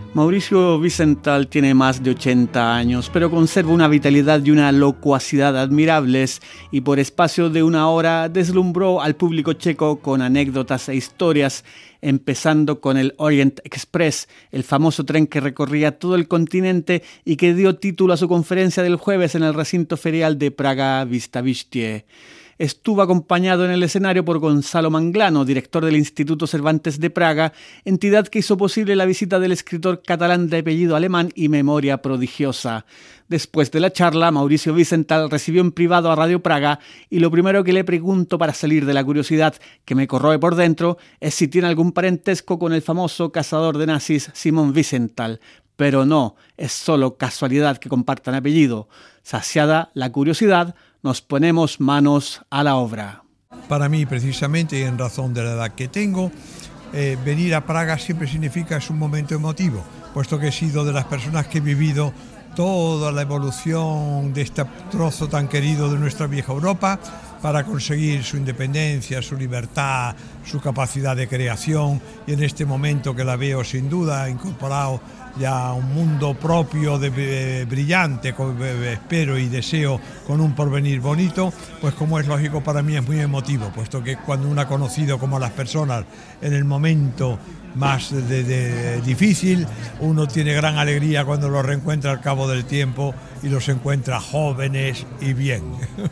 Mauricio Wiesenthal tiene más de 80 años, pero conserva una vitalidad y una locuacidad admirables y por espacio de una hora deslumbró al público checo con anécdotas e historias, empezando con el Orient Express, el famoso tren que recorría todo el continente y que dio título a su conferencia del jueves en el recinto ferial de Praga Výstaviště. Estuvo acompañado en el escenario por Gonzalo Manglano, director del Instituto Cervantes de Praga, entidad que hizo posible la visita del escritor catalán de apellido alemán y memoria prodigiosa. Después de la charla, Mauricio Wiesenthal recibió en privado a Radio Praga y lo primero que le pregunto para salir de la curiosidad que me corroe por dentro es si tiene algún parentesco con el famoso cazador de nazis Simon Wiesenthal. Pero no, es solo casualidad que compartan apellido. Saciada la curiosidad, nos ponemos manos a la obra. Para mí, precisamente, y en razón de la edad que tengo, venir a Praga siempre significa, es un momento emotivo, puesto que he sido de las personas que he vivido toda la evolución de este trozo tan querido de nuestra vieja Europa para conseguir su independencia, su libertad, su capacidad de creación, y en este momento que la veo sin duda incorporado ya a un mundo propio brillante, espero y deseo, con un porvenir bonito, pues como es lógico para mí es muy emotivo, puesto que cuando uno ha conocido como a las personas en el momento más difícil, uno tiene gran alegría cuando los reencuentra al cabo del tiempo y los encuentra jóvenes y bien.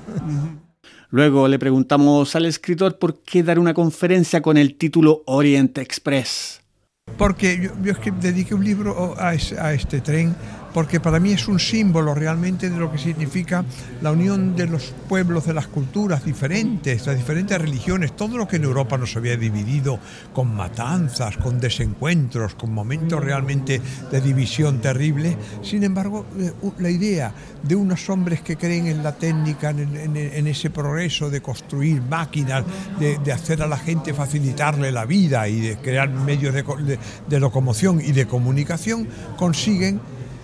Luego le preguntamos al escritor por qué dar una conferencia con el título Orient Express. Porque yo dediqué un libro a este tren, porque para mí es un símbolo realmente de lo que significa la unión de los pueblos, de las culturas diferentes, las diferentes religiones, todo lo que en Europa nos había dividido con matanzas, con desencuentros, con momentos realmente de división terrible. Sin embargo, la idea de unos hombres que creen en la técnica, en ese progreso de construir máquinas, de hacer a la gente facilitarle la vida y de crear medios de locomoción y de comunicación, consiguen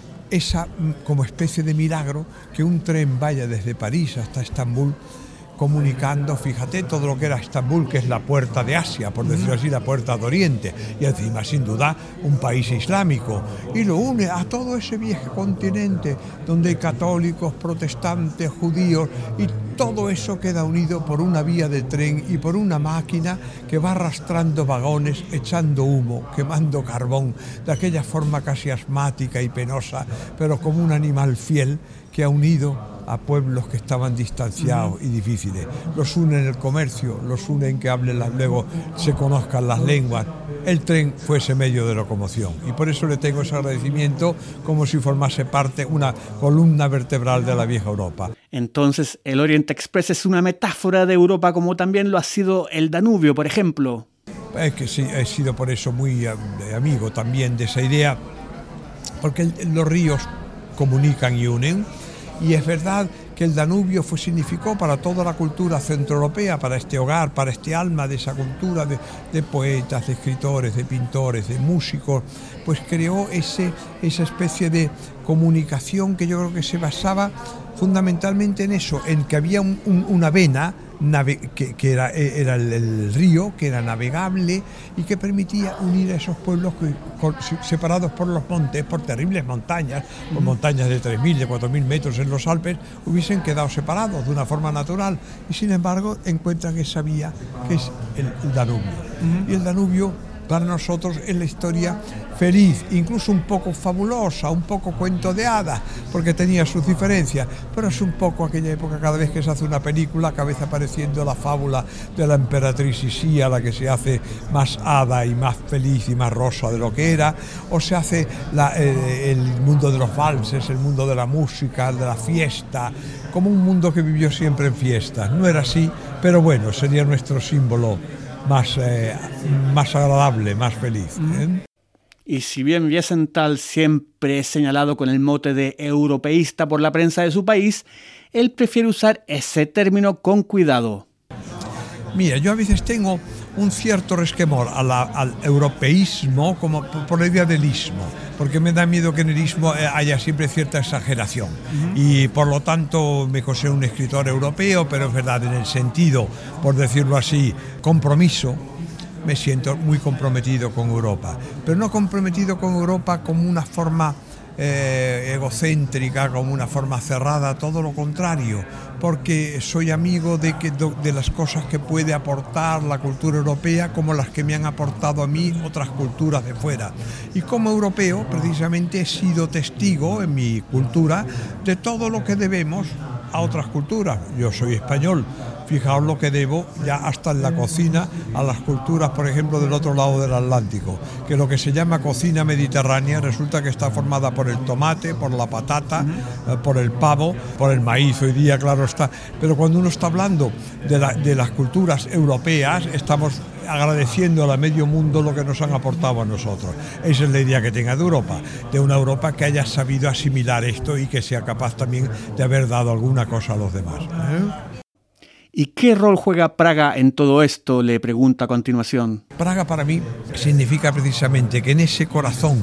esa como especie de milagro que un tren vaya desde París hasta Estambul comunicando, fíjate, todo lo que era Estambul, que es la puerta de Asia, por decirlo así, la puerta de Oriente, y encima sin duda un país islámico, y lo une a todo ese viejo continente donde hay católicos, protestantes, judíos, y todo eso queda unido por una vía de tren y por una máquina que va arrastrando vagones, echando humo, quemando carbón, de aquella forma casi asmática y penosa, pero como un animal fiel que ha unido a pueblos que estaban distanciados y difíciles. Los une en el comercio, los une en que hablen luego se conozcan las lenguas. El tren fue ese medio de locomoción y por eso le tengo ese agradecimiento como si formase parte, una columna vertebral de la vieja Europa. Entonces, el Orient Express es una metáfora de Europa como también lo ha sido el Danubio, por ejemplo. Es que sí, he sido por eso muy amigo también de esa idea, porque los ríos comunican y unen. Y es verdad que el Danubio significó para toda la cultura centroeuropea, para este hogar, para este alma de esa cultura de poetas, de escritores, de pintores, de músicos, pues creó esa especie de comunicación que yo creo que se basaba fundamentalmente en eso, en que había una vena que era el río, que era navegable y que permitía unir a esos pueblos separados por los montes, por terribles montañas, por montañas de 3.000, de 4.000 metros en los Alpes, hubiesen quedado separados de una forma natural y sin embargo encuentran esa vía que es el Danubio. Y el Danubio para nosotros es la historia feliz, incluso un poco fabulosa, un poco cuento de hadas, porque tenía sus diferencias, pero es un poco aquella época, cada vez que se hace una película, cabeza apareciendo la fábula de la emperatriz Isía, la que se hace más hada y más feliz y más rosa de lo que era, o se hace el mundo de los valses, el mundo de la música, de la fiesta, como un mundo que vivió siempre en fiestas. No era así, pero bueno, sería nuestro símbolo más agradable, más feliz. Y si bien Wiesenthal siempre es señalado con el mote de europeísta por la prensa de su país, él prefiere usar ese término con cuidado. Mira, yo a veces tengo un cierto resquemor al europeísmo como por la idea del ismo, porque me da miedo que en el ismo haya siempre cierta exageración. Y por lo tanto me considero un escritor europeo, pero es verdad en el sentido, por decirlo así, compromiso, me siento muy comprometido con Europa, pero no comprometido con Europa como una forma egocéntrica, como una forma cerrada, todo lo contrario, porque soy amigo de las cosas que puede aportar la cultura europea como las que me han aportado a mí otras culturas de fuera. Y como europeo, precisamente, he sido testigo en mi cultura de todo lo que debemos a otras culturas. Yo soy español. Fijaos lo que debo ya hasta en la cocina a las culturas, por ejemplo, del otro lado del Atlántico, que lo que se llama cocina mediterránea resulta que está formada por el tomate, por la patata, por el pavo, por el maíz, hoy día claro está, pero cuando uno está hablando de las culturas europeas, estamos agradeciendo a medio mundo lo que nos han aportado a nosotros. Esa es la idea que tenga de Europa, de una Europa que haya sabido asimilar esto y que sea capaz también de haber dado alguna cosa a los demás. ¿Y qué rol juega Praga en todo esto?, le pregunta a continuación. Praga para mí significa precisamente que en ese corazón,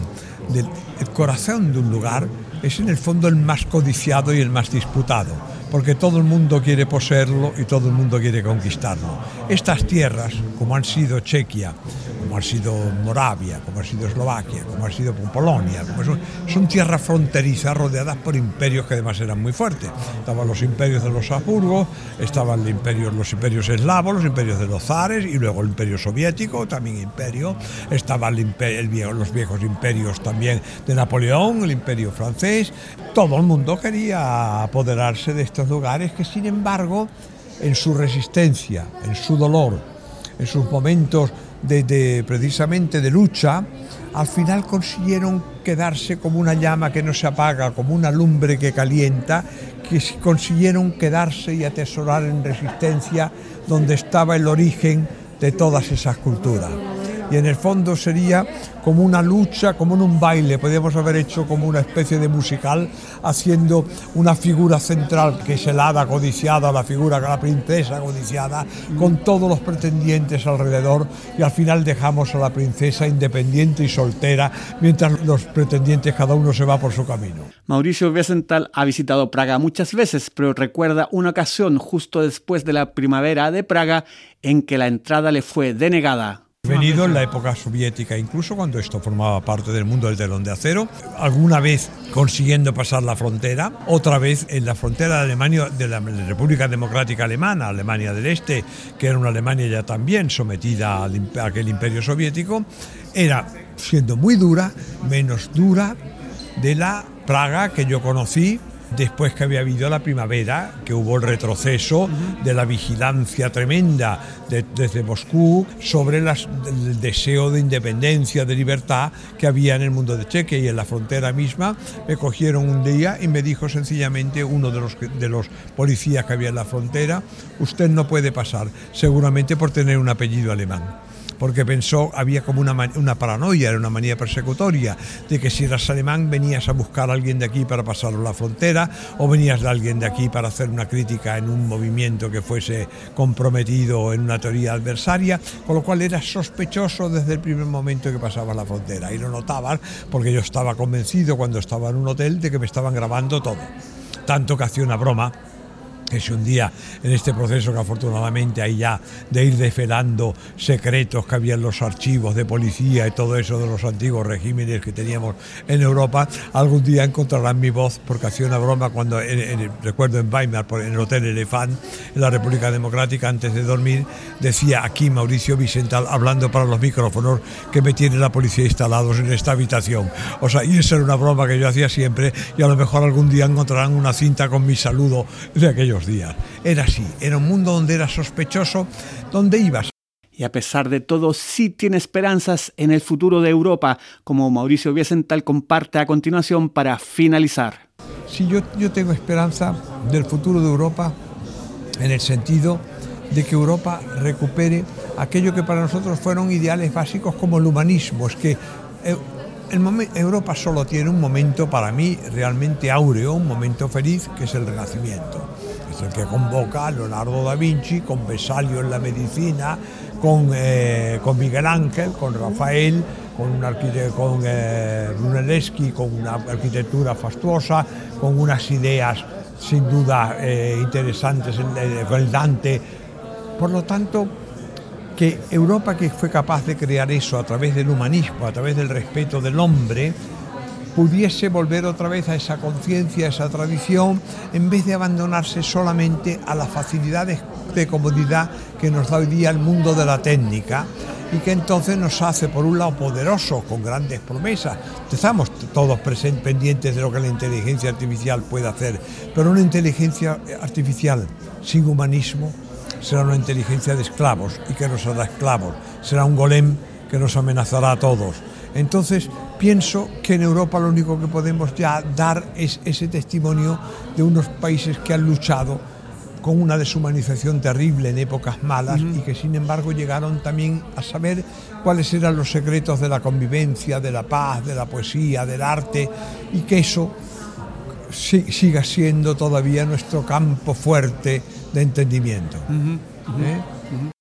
el corazón de un lugar, es en el fondo el más codiciado y el más disputado, porque todo el mundo quiere poseerlo y todo el mundo quiere conquistarlo. Estas tierras, como han sido Chequia, como ha sido Moravia, como ha sido Eslovaquia, como ha sido Polonia, son tierras fronterizas rodeadas por imperios que además eran muy fuertes. Estaban los imperios de los Habsburgo, estaban los imperios eslavos, los imperios de los zares y luego el imperio soviético, también imperio. Estaban los viejos imperios también de Napoleón, el imperio francés. Todo el mundo quería apoderarse de estos lugares que, sin embargo, en su resistencia, en su dolor, en sus momentos precisamente de lucha, al final consiguieron quedarse como una llama que no se apaga, como una lumbre que calienta, que consiguieron quedarse y atesorar en resistencia donde estaba el origen de todas esas culturas. Y en el fondo sería como una lucha, como en un baile, podríamos haber hecho como una especie de musical, haciendo una figura central que es el hada codiciada, la princesa codiciada, con todos los pretendientes alrededor, y al final dejamos a la princesa independiente y soltera, mientras los pretendientes cada uno se va por su camino. Mauricio Wiesenthal ha visitado Praga muchas veces, pero recuerda una ocasión justo después de la primavera de Praga en que la entrada le fue denegada. He venido en la época soviética, incluso cuando esto formaba parte del mundo del telón de acero, alguna vez consiguiendo pasar la frontera, otra vez en la frontera de Alemania, de la República Democrática Alemana, Alemania del Este, que era una Alemania ya también sometida a aquel imperio soviético, era siendo muy dura, menos dura de la Praga que yo conocí después que había habido la primavera, que hubo el retroceso de la vigilancia tremenda desde Moscú sobre el deseo de independencia, de libertad que había en el mundo de Chequia. Y en la frontera misma me cogieron un día y me dijo sencillamente uno de los policías que había en la frontera: usted no puede pasar, seguramente por tener un apellido alemán. Porque pensó, había como una paranoia, era una manía persecutoria, de que si eras alemán venías a buscar a alguien de aquí para pasarlo la frontera, o venías de alguien de aquí para hacer una crítica en un movimiento que fuese comprometido en una teoría adversaria, con lo cual era sospechoso desde el primer momento que pasaba la frontera. Y lo notaban porque yo estaba convencido cuando estaba en un hotel de que me estaban grabando todo. Tanto que hacía una broma, que si un día en este proceso que afortunadamente hay ya de ir desvelando secretos que había en los archivos de policía y todo eso de los antiguos regímenes que teníamos en Europa, algún día encontrarán mi voz, porque hacía una broma cuando, recuerdo en Weimar, en el Hotel Elefant, en la República Democrática, antes de dormir, decía aquí Mauricio Wiesenthal hablando para los micrófonos que me tiene la policía instalados en esta habitación. O sea, y esa era una broma que yo hacía siempre, y a lo mejor algún día encontrarán una cinta con mi saludo de aquellos días. Era así, era un mundo donde era sospechoso, donde ibas. Y a pesar de todo, sí tiene esperanzas en el futuro de Europa, como Mauricio Wiesenthal comparte a continuación para finalizar. Sí, yo tengo esperanza del futuro de Europa en el sentido de que Europa recupere aquello que para nosotros fueron ideales básicos como el humanismo. Es que Europa solo tiene un momento para mí realmente áureo, un momento feliz, que es el Renacimiento. Es el que convoca a Leonardo da Vinci, con Vesalio en la medicina, con Miguel Ángel, con Rafael, con Brunelleschi, con una arquitectura fastuosa, con unas ideas sin duda interesantes con el Dante. Por lo tanto, que Europa, que fue capaz de crear eso a través del humanismo, a través del respeto del hombre, pudiese volver otra vez a esa conciencia, a esa tradición, en vez de abandonarse solamente a las facilidades de comodidad que nos da hoy día el mundo de la técnica, y que entonces nos hace, por un lado, poderosos, con grandes promesas. Estamos todos pendientes de lo que la inteligencia artificial puede hacer, pero una inteligencia artificial sin humanismo será una inteligencia de esclavos, y que nos hará esclavos, será un golem que nos amenazará a todos. Entonces pienso que en Europa lo único que podemos ya dar es ese testimonio de unos países que han luchado con una deshumanización terrible en épocas malas, y que sin embargo llegaron también a saber cuáles eran los secretos de la convivencia, de la paz, de la poesía, del arte, y que eso siga siendo todavía nuestro campo fuerte de entendimiento.